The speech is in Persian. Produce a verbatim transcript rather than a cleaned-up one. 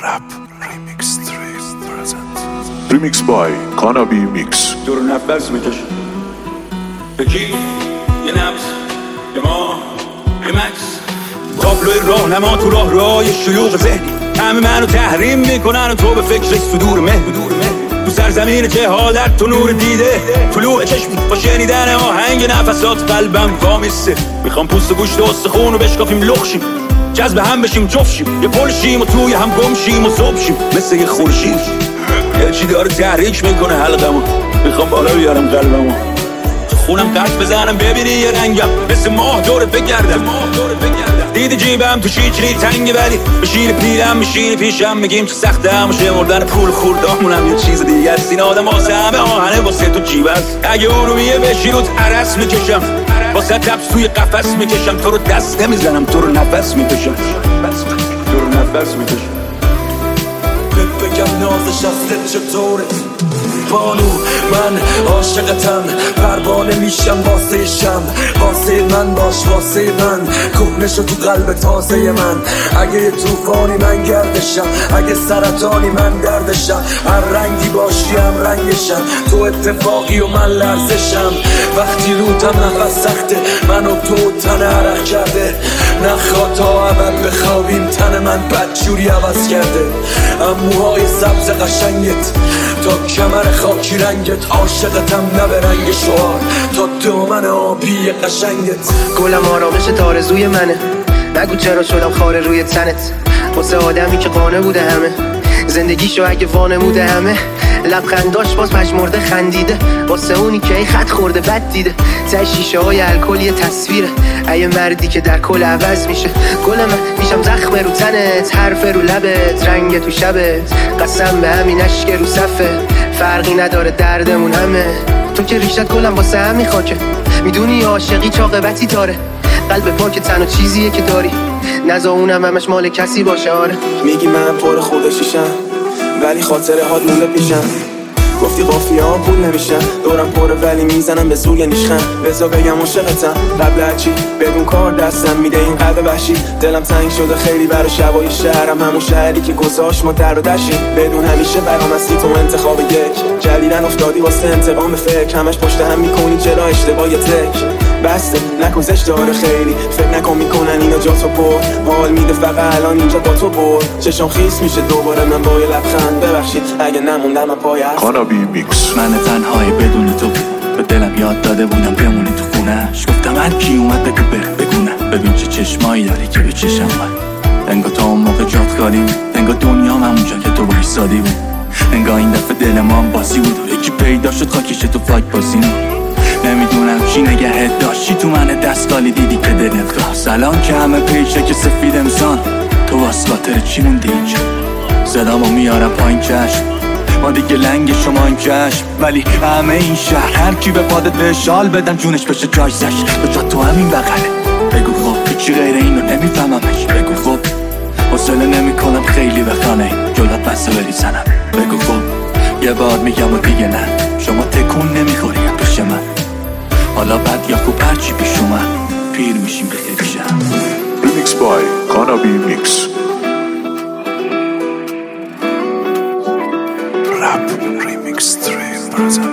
Rap Remix three present. Remix by Kanabi Mix. دور نفس میکش بگی یه نبض یه ما ریمکس تابلوی راهنما تو راه رای شیوخ ذهنی همه منو تحریم میکنن و تو به فکرش صدور مه تو سرزمین جهالت تو نور دیده طلوع چشم با شنیدن آهنگ نفسات قلبم وامیسته میخوام پوست و گوشت و استخون رو بشکافیم لخشیم جذب هم بشیم جفشیم یه پلشیم و توی هم گمشیم و صبحشیم مثل یه خورشید یه چی داره تحریک میکنه حلقمو میخوام بالا بیارم قلبمو خونم قرد بزنم ببینی یه رنگم مثل ماه دور بگردم دیدی جیبم تو شیچری تنگه ولی بشین پیرم میشین پیشم میگیم تو سخته هم شمردن پول خوردامونم یه چیز دیگه است این آدم واسه همه آهنه واسه تو جیب است اگه ارومیه بشی رو عرس میکشم واسه تبس توی قفس میکشم تو رو دست نمیزنم تو رو نفس میکشم تو رو نفس میکشم بگم نازش از دل چطوره بانو من عاشقتم پروانه میشم واسه شم واسه من باش واسه من کهنه شو تو قلب تازه من اگه یه توفانی من گردشم اگه سرطانی من دردشم هر رنگی باشی هم رنگشم تو اتفاقی و من لرزشم وقتی روتم نفس سخته من و تو تن عرق کرده نخواه تا ابد بخوابیم تن من بدجوری عوض کرده اموهای سبز قشنگت تا کمر خاکی رنگت عاشقتم نه به رنگ شعار تا دامن آبی قشنگت گلم آرامش تارزوی منه نگو چرا شدم خاره روی تنت واسه آدمی که قانه بوده همه زندگیشو اگه وانموده همه لبخنداش باز پژمرده خندیده واسه اونی که ای خط خورده بد دیده ته شیشه های الکلی تصویره ای مردی که در کل عوض میشه گل من میشم زخم رو تنت حرف رو لبت رنگ تو شبت قسم به همین اشک رو صفه فرقی نداره دردمون همه تو که ریشت گلم واسه همین خاکه میدونی عاشقی چاقبتی تاره قلب پاک تنها چیزیه که داری نزا اونم همش مال کسی باشه آره میگی من پر خودشیشم ولی خاطره هات مونده پیشم گفتی قافیه ها پول نمیشن دورم پره ولی میزنم به زوی نیشخم بزا بگم عاشقتم قبل هرچی بدون کار دستم میده این قلب وحشی دلم تنگ شده خیلی برای شبای شهرم همون شهری که گذاشت ما در و دشیم بدون همیشه برام هستی تو انتخاب یک جلیدن افتادی واسه انتقام فکر همش پشت هم میکنی چرا اشتباه تک بسته نکن زشت داره خیلی فکر نکن میکنن اینا جا تو پر حال میده فقط الان اینجا با تو بر چشم خیس میشه دوباره من با یه لبخند ببخشید اگه نموندم من پای هست Kanabi Mix. من تنهایی بدون تو به دلم یاد داده بودم بمونی تو خونهش گفتم هر کی اومد بگو بره بگونه ببین چه چشمایی داری که به چشم من انگار تا اون موقع جات خالی بود انگار دنیام همونجا که تو وایسادی بود انگار این دفعه دل ما هم بازی بود و یکی پیدا شد خاکش تو فاک بازی نمیدونم چی نگهت داشتی تو من دستگالی دیدی که دلت خواست الان که همه پیشه که سفید امسان تو واسه چی موندی اینجا صدامو میارم پایین چشم ما دیگه لنگ شما این چشم ولی همه این شهر هر کی به پادت به شال بدم جونش بشه جایزش به جا تو همین بغله بگو خب هیچی غیر اینو نمیفهممش بگو خب حوصله نمیکنم خیلی بخانه جلوت بسته بری زنم بگو خب یه بار میگم و دیگه نه شما تکون نمیخوری پیش من حالا بعد یا خوب هرچی پیش اومد پیر میشیم بخیر پیشم Remix by Kanabi Mix. Rap Remix three present.